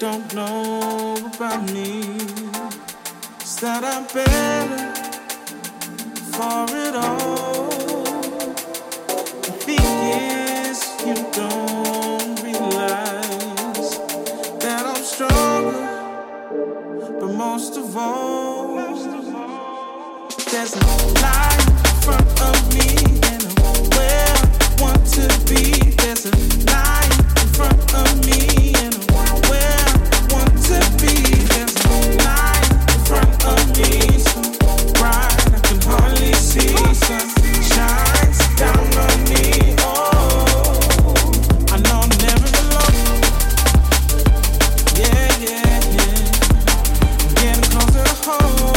don't know about me is that I'm better for it all. The thing is, you don't realize that I'm stronger, but most of all, there's a light in front of me and I'm where I want to be. There's a light in front of me and I'm where I want to be. There's a light in front of me so bright I can hardly see. Sun shines down on me. Oh, I know I'm never alone. Yeah, yeah, yeah. I'm getting closer to home.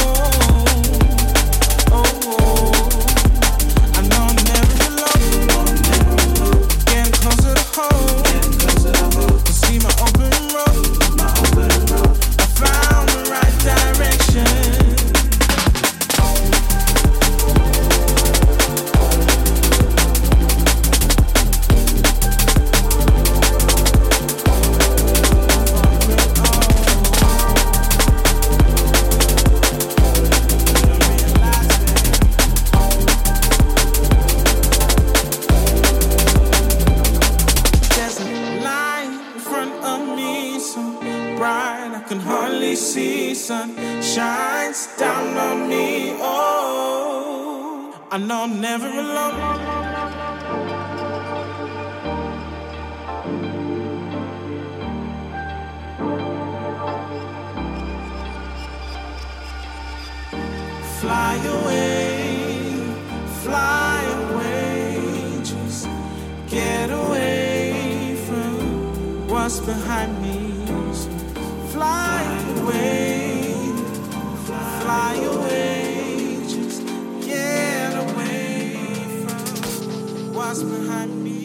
Sun shines down on me. Oh, I know I'm never alone. Fly away, just get away from what's behind me. So fly away, just get away from what's behind me.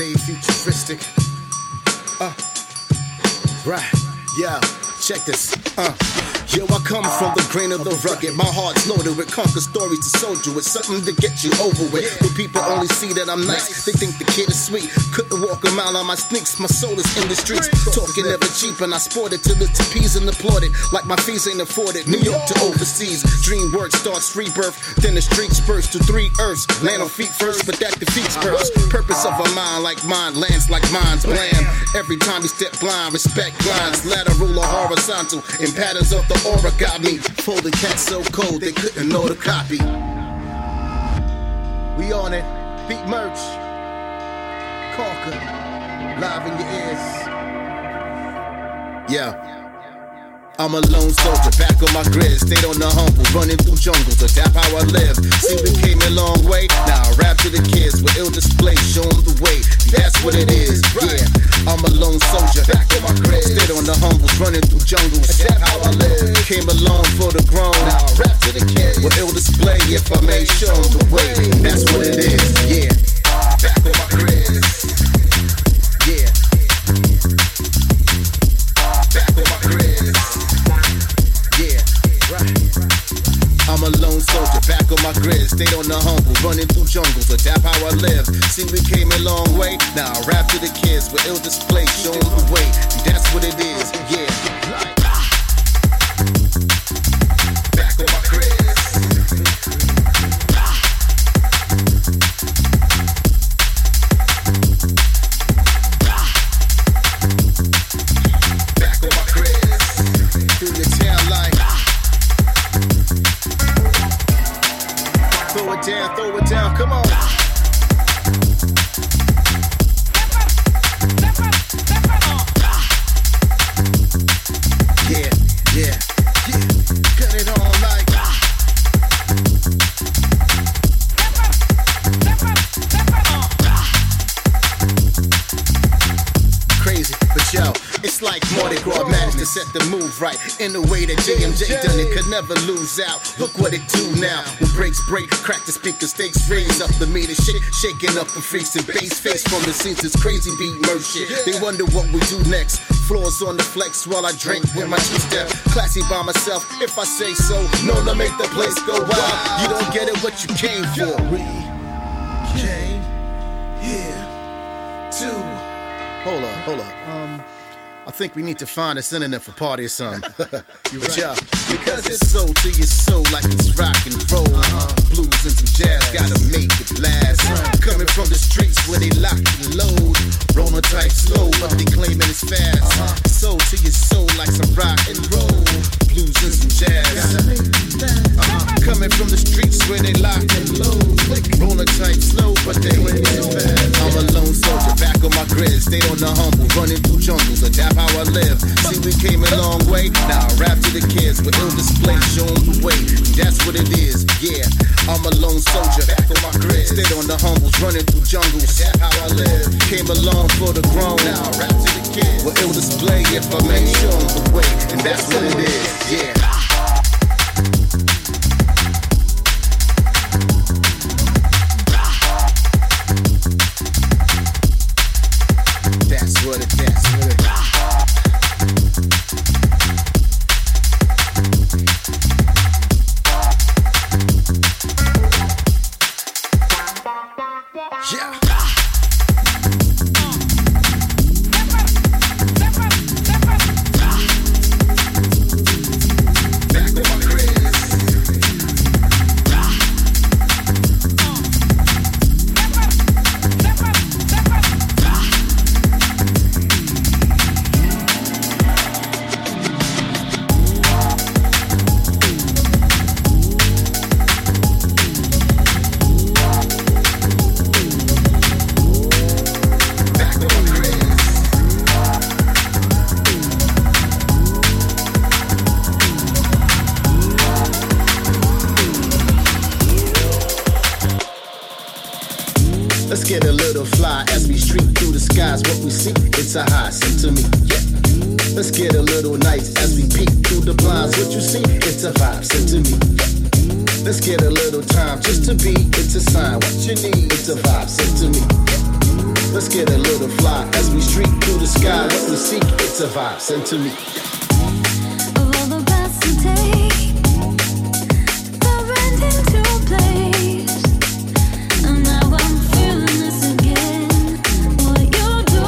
stay futuristic. Right, yeah, check this. Yo, I come from the grain of the rugged. My heart's loaded with conquer stories to soldier with something to get you over with. But people only see that I'm nice, they think the kid is sweet. Couldn't walk a mile on my sneaks, my soul is in the streets. Talking never cheap, and I sport it till it's appeased and applauded. Like my fees ain't afforded, New York to overseas. Dream work starts rebirth, then the streets burst to 3 earths. Land on feet first, but that defeats births. Purpose of a mind like mine, lands like mine's bland. Every time you step blind, respect lines. Lateral or horizontal, in patterns of the aura got me. Folded cats so cold, they couldn't know the copy. We on it, beat merch. Conquer, live in your ears. Yeah. I'm a lone soldier, back on my grid, stayed on the humble, running through jungles, adapt how I live. See, we came a long way, now I rap to the kids with ill display, show them the way, that's what it is, yeah. I'm a lone soldier, back on my grid, stayed on the humbles, running through jungles, adapt how I live. Came along for the grown, now I rap to the kids with ill display, if I may show them the way, that's what it is, yeah. Back on my grid, yeah. Back on my grid. I'm a lone soldier, back on my grid, stayed on the humble, running through jungles, adapt how I live. See, we came a long way, now I rap to the kids with ill display, show them the way, that's what it is, yeah. Back on my grid. Back on my grid, through your tail light. Throw it down, come on. Yeah, cut it on like. Crazy, but yo, it's like Mardi Gras managed to set the move right in the way that JMJ done it, could never lose out. Look what it do now. When breaks break, crack the speaker, stakes raise up the meter, shaking up the freaks and bass face from the scenes. This crazy beat merch shit. They wonder what we do next. Floors on the flex while I drink with my two-step. Classy by myself, if I say so. Known to make the place go wild. You don't get it, what you came for. We came here to. Hold up. I think we need to find a synonym for party or something. But yeah, because it's soul to your soul like it's rock and roll. Blues and some jazz gotta make it last. Coming from the streets where they lock and load. Rolling type slow, but they claiming it's fast. Soul to your soul like some rock and roll. Blues and some jazz. Coming from the streets where they lock and load. Rolling type slow, but they claiming it's fast. I'm a lone soldier, back on my grid, stayed on the humble, running through jungles, adapt how I live. See, we came a long way, now I rap to the kids with ill display, show them the way, that's what it is, yeah. I'm a lone soldier, back on my grid, stayed on the humbles, running through jungles, that's how I live. Came along for the grown, now I rap to the kids with ill display, if I may show them the way, and that's what it is, yeah. That's what it is. Yeah. Back on my grid. Let's get a little fly as we streak through the skies. What we see, it's a high, sing to me, yeah. Let's get a little nice as we peek through the blinds. What you see, it's a vibe, sing to me, yeah. Let's get a little time just to be, it's a sign. What you need, it's a vibe, sing to me, yeah. Let's get a little fly as we streak through the sky. What we seek, it's a vibe. Send to me. Of all the paths to take, fell right into place, and now I'm feeling this again. What you do,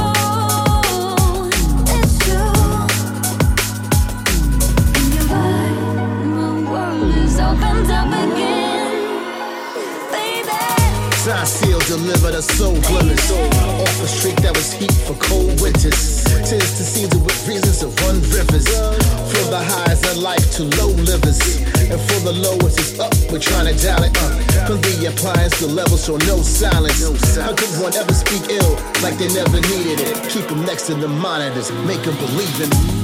it's true. In your vibe, my world is opened up again, baby. Sign seal, deliver the soul glimmers. Off a streak that was heat for cold winters. Tis the season with reasons to run rivers. From the highs of life to low livers. And for the lowest it's up, we're trying to dial it up. From the appliance to levels, so no silence. How could one ever speak ill like they never needed it? Keep them next to the monitors, make them believe in it.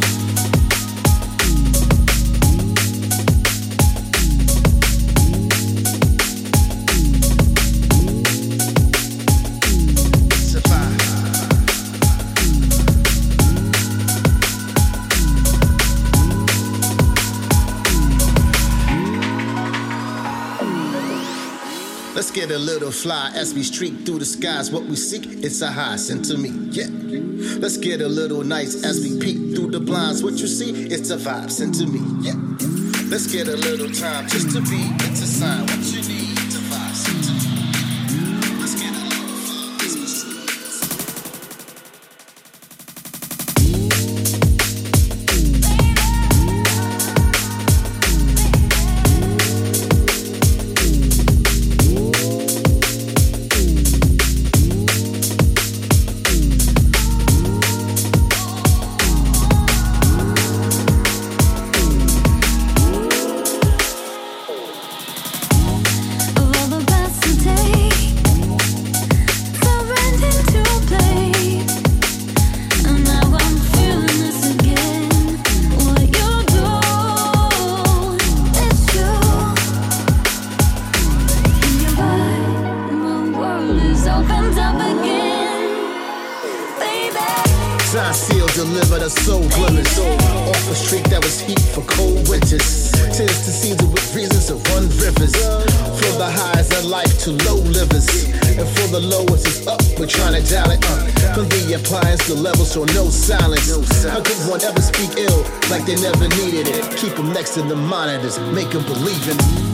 Let's get a little fly as we streak through the skies. What we seek, it's a high. Send to me, yeah. Let's get a little nice as we peek through the blinds. What you see, it's a vibe. Send to me, yeah. Let's get a little time just to be. It's a sign. What you need, it's a vibe. Send to me. Let's get a little fly as we streak. Sign seal, deliver the soul glimmers. Off a streak that was heat for cold winters. Tis the season with reasons to run rivers. From the highs of life to low livers. And for the lowest it's up, we're trying to dial it up. From the appliance to levels, so no silence. How could one ever speak ill like they never needed it? Keep them next to the monitors, make them believe in it.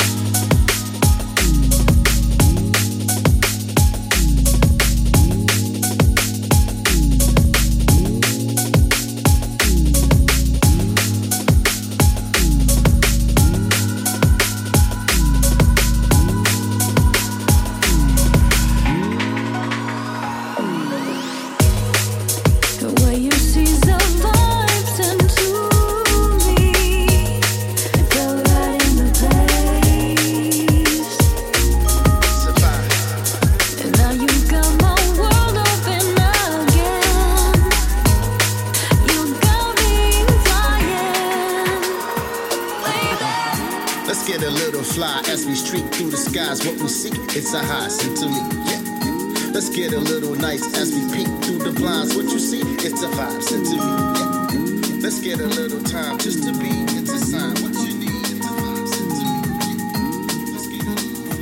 Let's get a little fly as we streak through the skies. What we seek, it's a high. Send to me, yeah. Let's get a little nice as we peek through the blinds. What you see, it's a vibe. Send to me, yeah. Let's get a little time just to be. It's a sign. What you need, it's a vibe. Send to me, yeah. Let's get a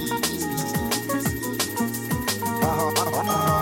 little fly.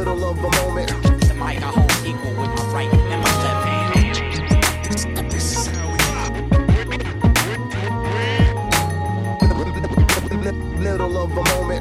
middle of a moment. The mic I hold equal with my right and my left hand. This is how we middle of a moment.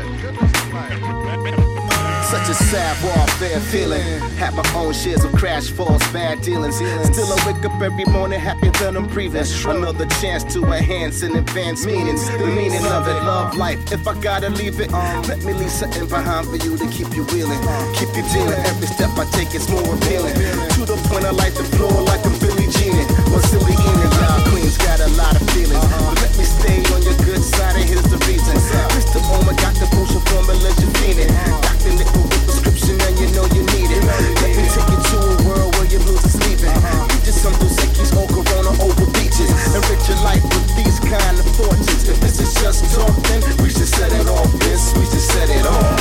Such a savoir-faire feeling. Had my own shares of crash falls, bad dealings. Still I wake up every morning happier than I'm breathing. Another chance to enhance and advance meanings. The meaning of it, love life. If I gotta leave it, let me leave something behind for you to keep you wheeling. Keep you dealing. Every step I take is more appealing. To the point I like the floor like a Billie Jean. Or silly Enid. Y'all queens got a lot of feelings. But let me stay on your good side and here's the reason. Mr. Oma got the potion formula, you're feeling. Dr. Nickel with prescription and you know you need it. Let me take you to a world where your blues are sleeping. You just some Dos Equis or Corona over beaches. Enrich your life with these kind of fortunes. If this is just talk, then we should set it off, this. We should set it off.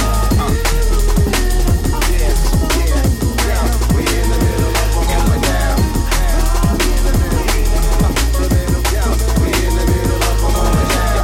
We're in the middle of a moment now. We're in the middle of a moment now.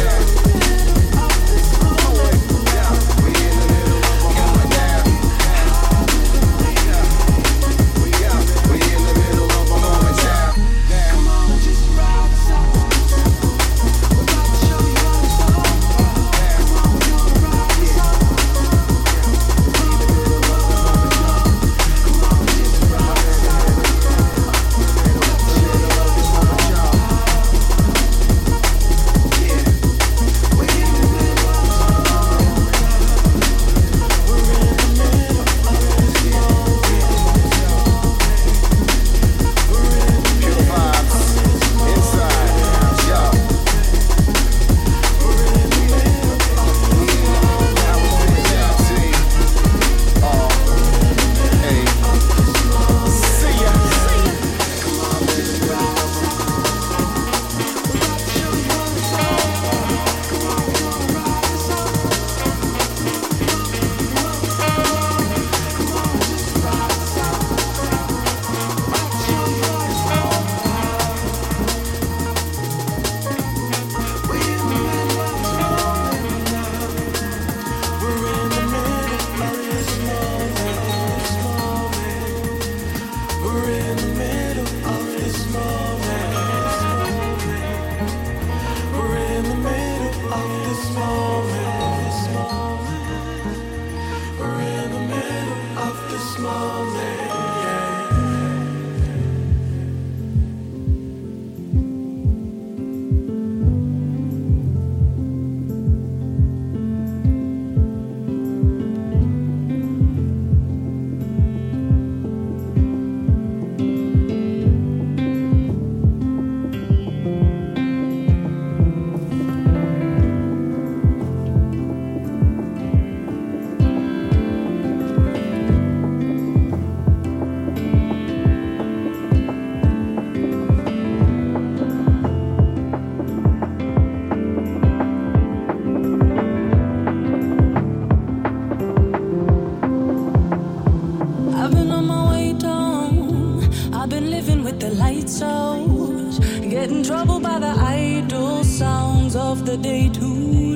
The day to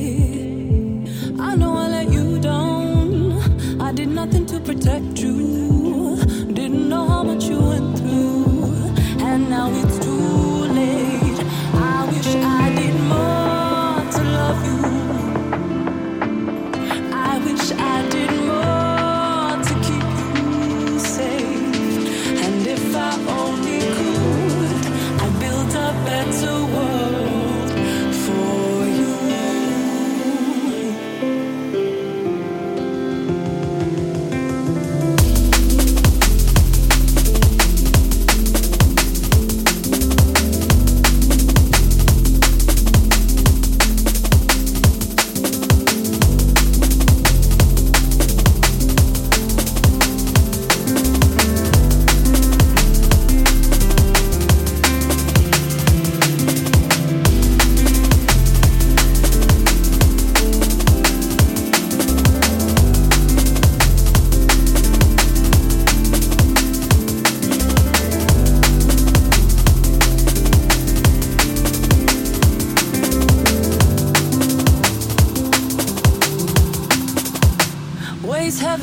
day, I know I let you down. I did nothing to protect you. Didn't know how much you went through, and now it's too late. I wish I did more to love you. I wish I did more to keep you safe. And if I only could, I'd build a better world for you.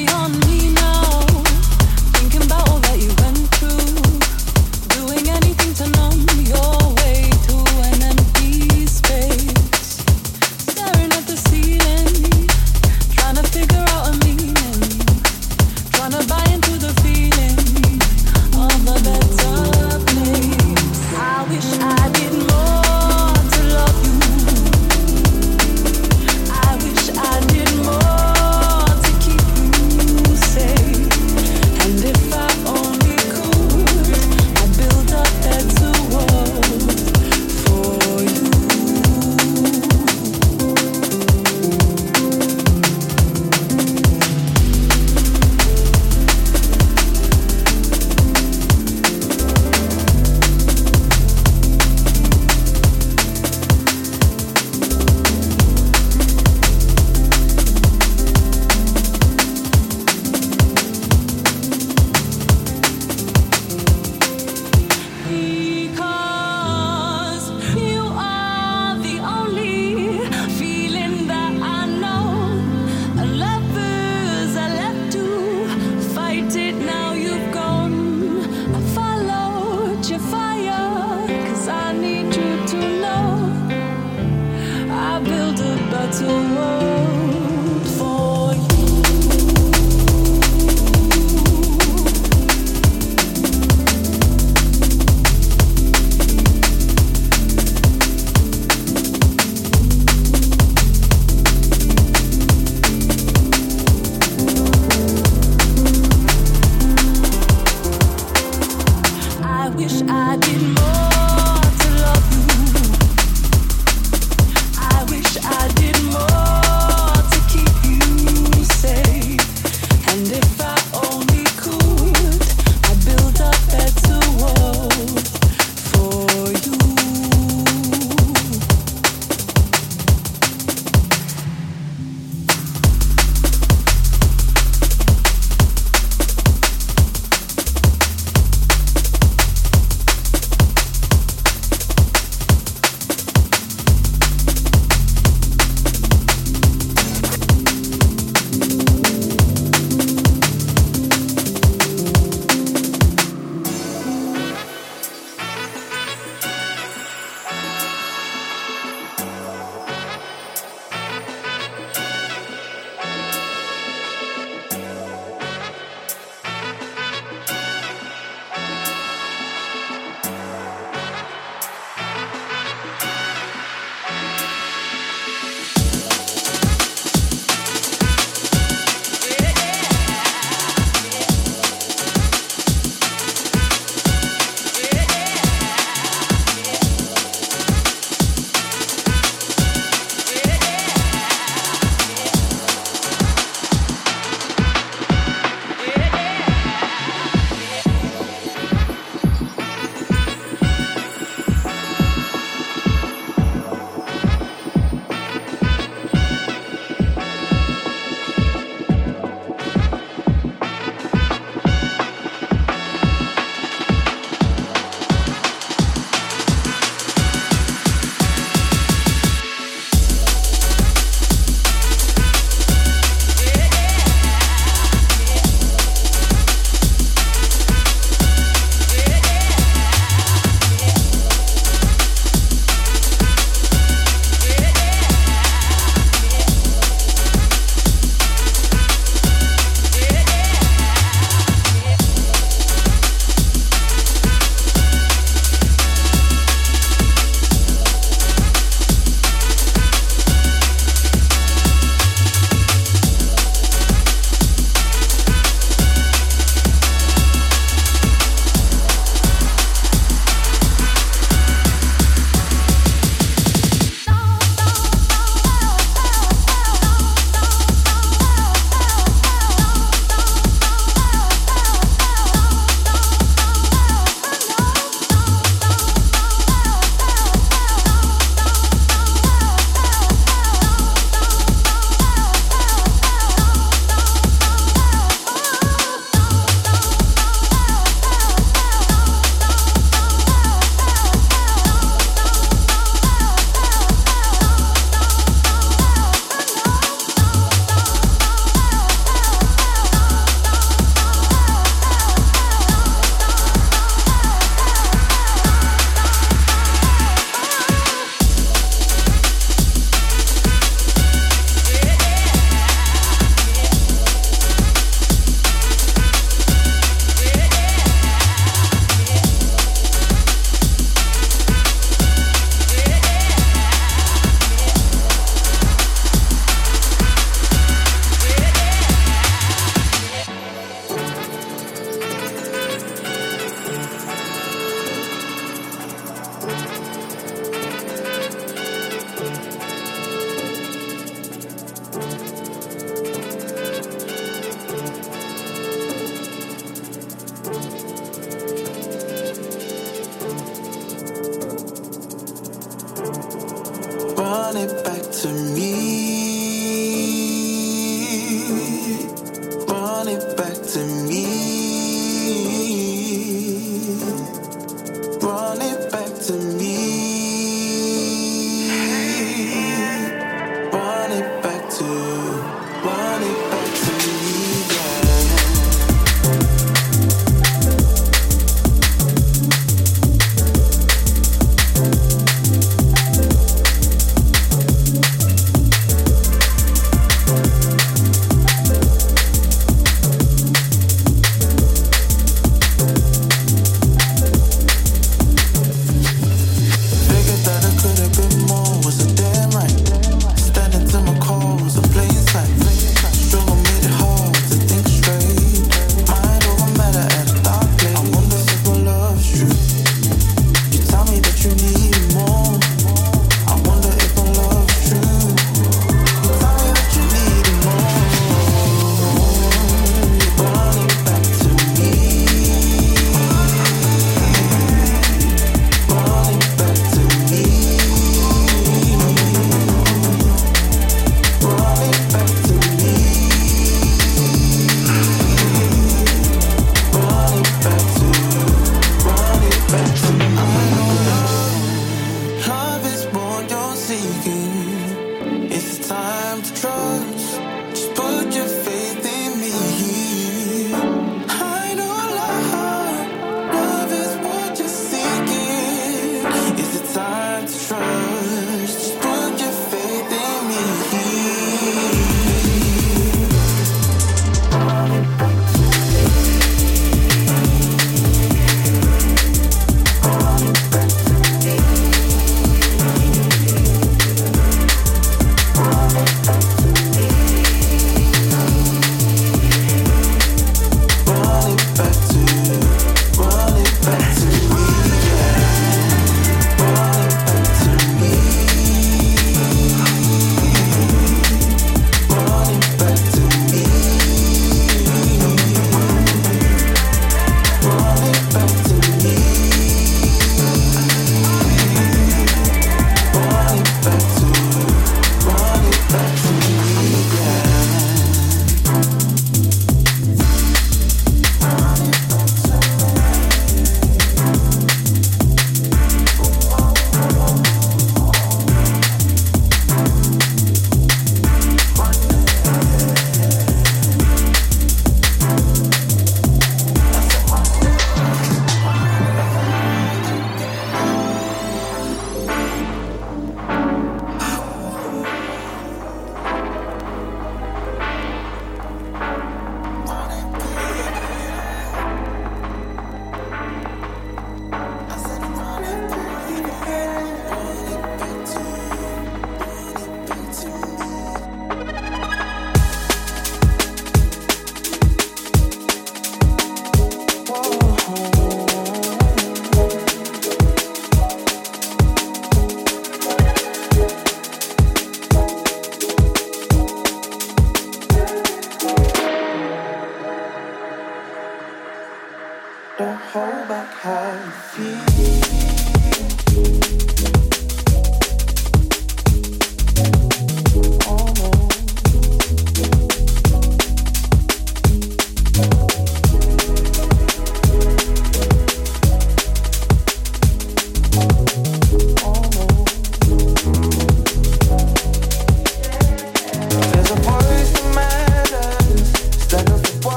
And if I only could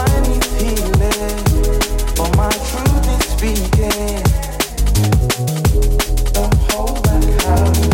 mind needs healing, but my truth is speaking. Don't hold back how you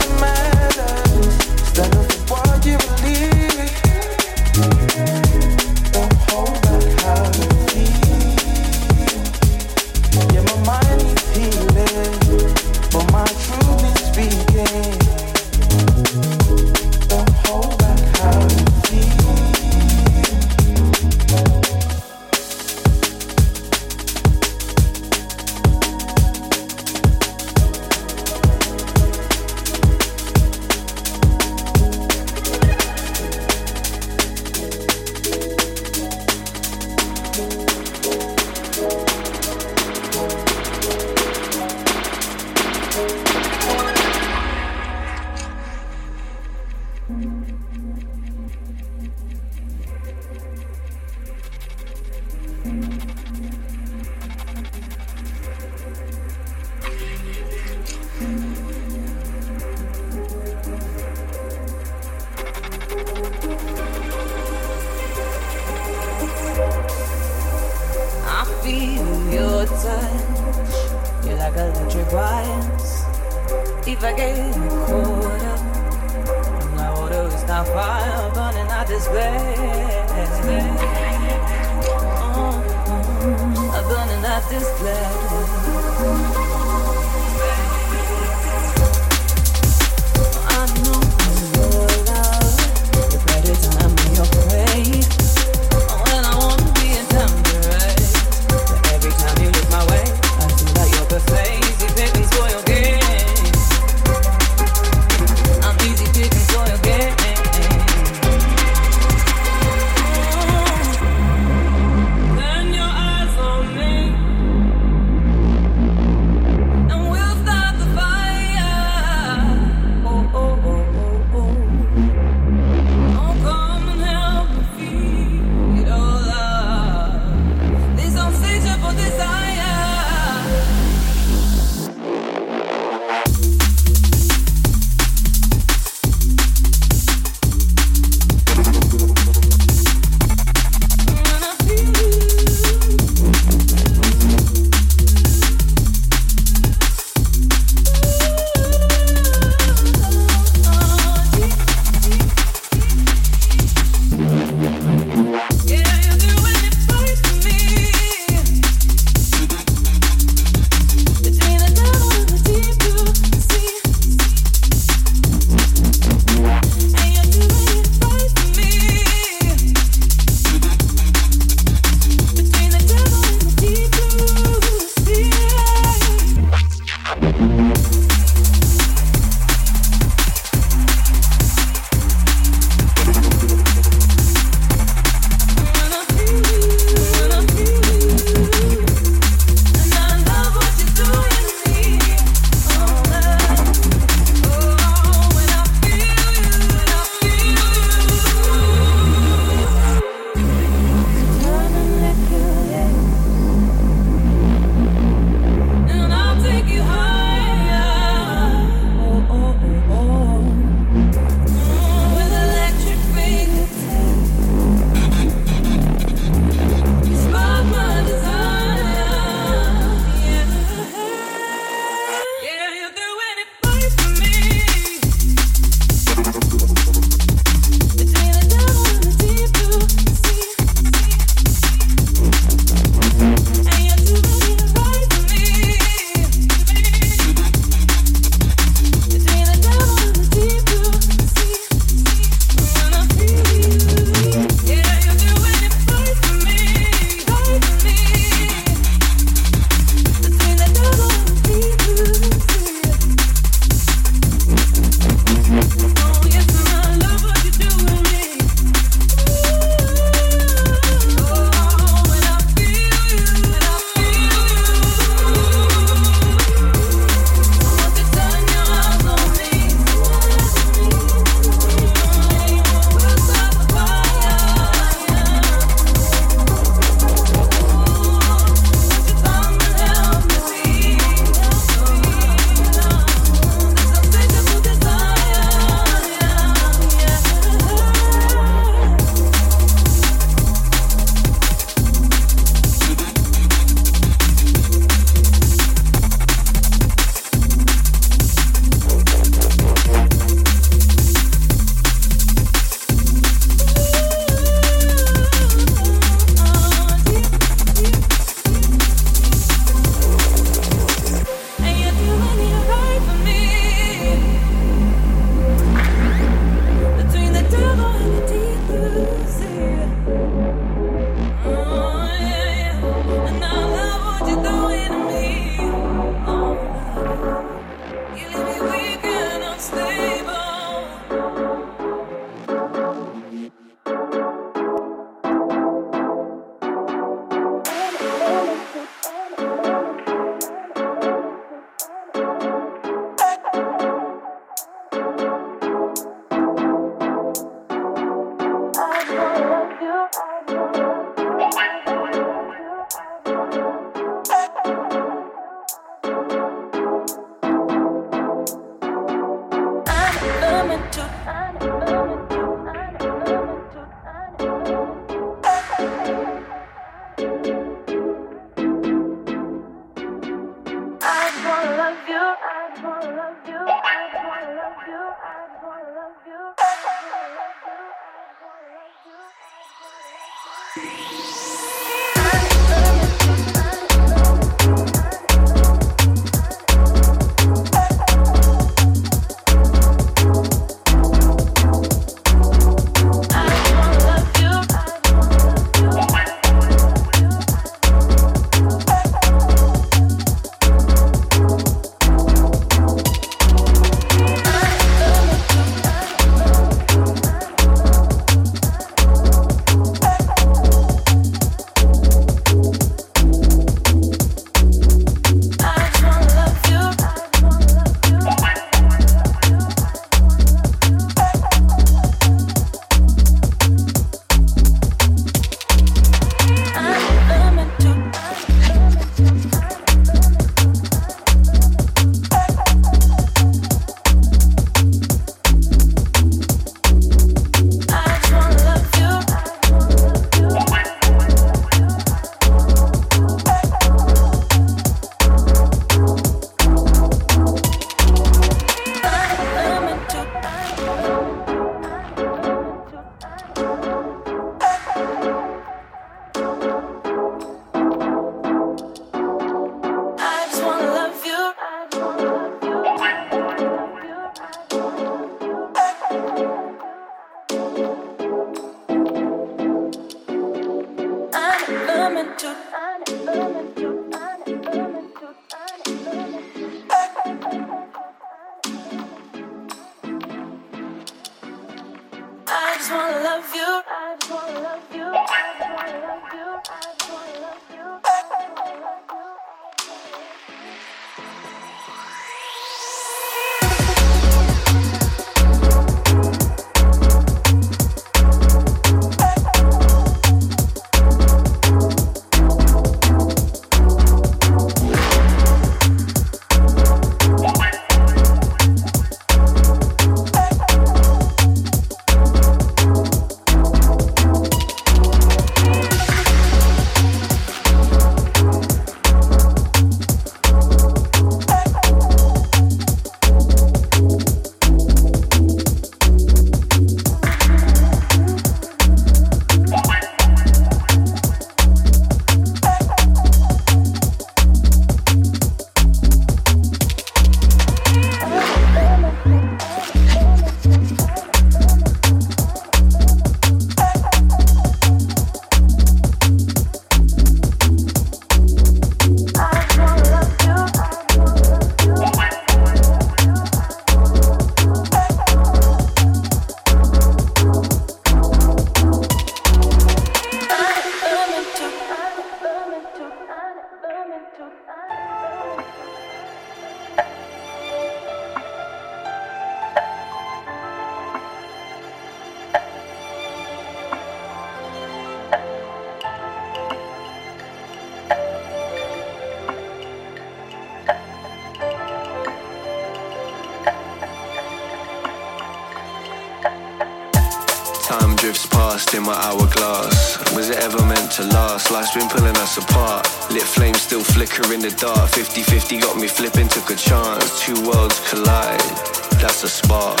Time drifts past in my hourglass. Was it ever meant to last? Life's been pulling us apart. Lit flames still flicker in the dark. 50-50 got me flipping, took a chance. Two worlds collide, that's a spark.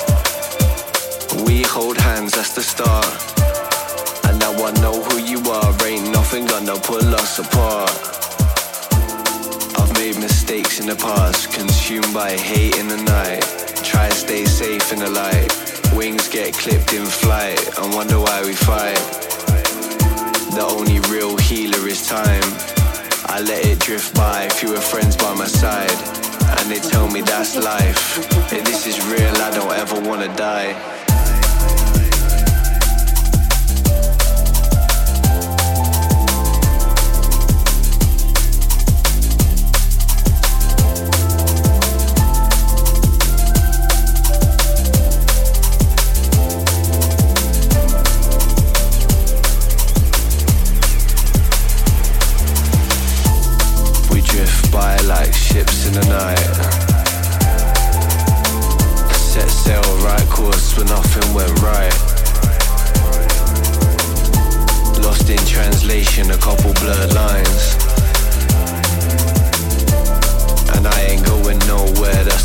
We hold hands, that's the start. And now I know who you are. Ain't nothing gonna pull us apart. I've made mistakes in the past, consumed by hate in the night. Try to stay safe in the light. Wings get clipped in flight, I wonder why we fight. The only real healer is time. I let it drift by, fewer friends by my side. And they tell me that's life. If this is real, I don't ever wanna die. Like ships in the night. Set sail, right course, but nothing went right. Lost in translation, a couple blurred lines. And I ain't going nowhere, the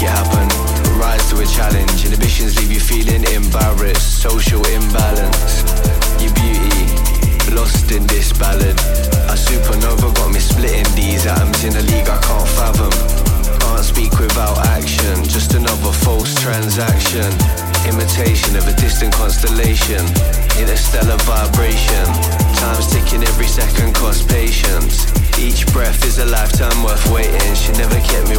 it happen. Rise to a challenge. Inhibitions leave you feeling embarrassed. Social imbalance. Your beauty, lost in this ballad. A supernova got me splitting these atoms in a league I can't fathom. Can't speak without action. Just another false transaction. Imitation of a distant constellation. Interstellar vibration. Time's ticking, every second costs patience. Each breath is a lifetime worth waiting. She never kept me